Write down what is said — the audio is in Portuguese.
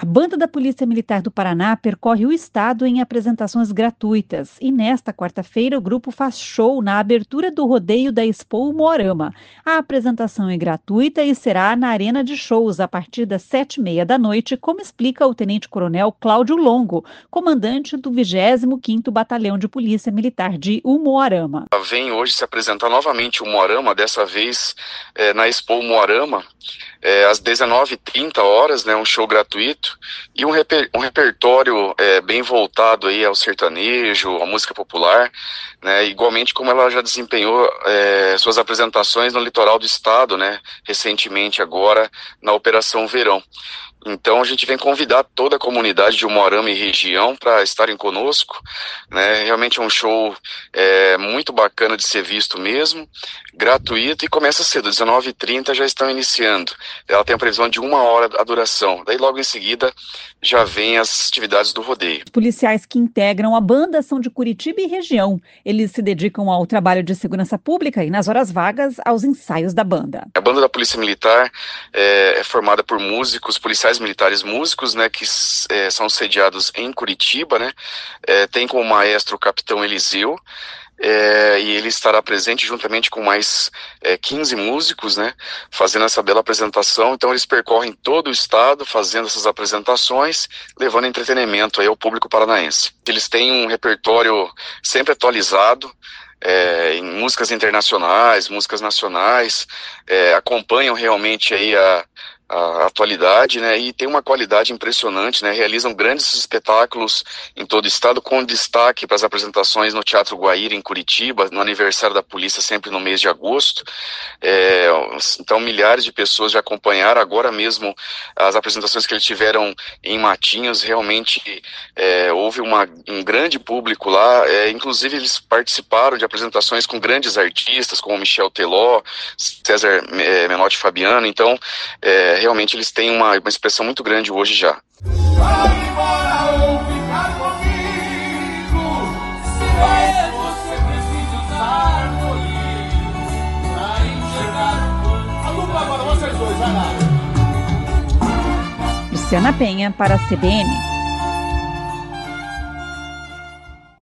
A banda da Polícia Militar do Paraná percorre o estado em apresentações gratuitas e nesta quarta-feira o grupo faz show na abertura do rodeio da Expo Moarama. A apresentação é gratuita e será na Arena de Shows a partir das 7h30 da noite, como explica o tenente-coronel Cláudio Longo, comandante do 25º Batalhão de Polícia Militar de Umuarama. Vem hoje se apresentar novamente o Moarama, dessa vez na Expo Moarama, às 19h30, né, um show gratuito e um repertório bem voltado aí ao sertanejo, à música popular, né, igualmente como ela já desempenhou suas apresentações no litoral do estado, né, recentemente agora na Operação Verão. Então a gente vem convidar toda a comunidade de Umuarama e região para estarem conosco, né? Realmente é um show muito bacana de ser visto mesmo, gratuito e começa cedo, 19h30 já estão iniciando. Ela tem a previsão de 1 hora a duração, daí logo em seguida já vem as atividades do rodeio. Os policiais que integram a banda são de Curitiba e região. Eles se dedicam ao trabalho de segurança pública e nas horas vagas aos ensaios da banda. A banda da Polícia Militar é formada por músicos, policiais militares músicos, né, que são sediados em Curitiba, né, tem como maestro o capitão Eliseu, e ele estará presente juntamente com mais 15 músicos, né, fazendo essa bela apresentação. Então eles percorrem todo o estado fazendo essas apresentações, levando entretenimento aí ao público paranaense. Eles têm um repertório sempre atualizado, em músicas internacionais, músicas nacionais, acompanham realmente aí a atualidade, né, e tem uma qualidade impressionante, né, realizam grandes espetáculos em todo o estado, com destaque para as apresentações no Teatro Guaíra, em Curitiba, no aniversário da polícia, sempre no mês de agosto. Então milhares de pessoas já acompanharam agora mesmo as apresentações que eles tiveram em Matinhos. Realmente houve um grande público lá, inclusive eles participaram de apresentações com grandes artistas, como Michel Teló, César Menotti Fabiano. Então realmente eles têm uma expressão muito grande hoje já. Vai embora ou ficar comigo, se você precisa usar colírio pra enxergar. A dupla agora, vocês dois, vai lá. Luciana Penha para a CBN.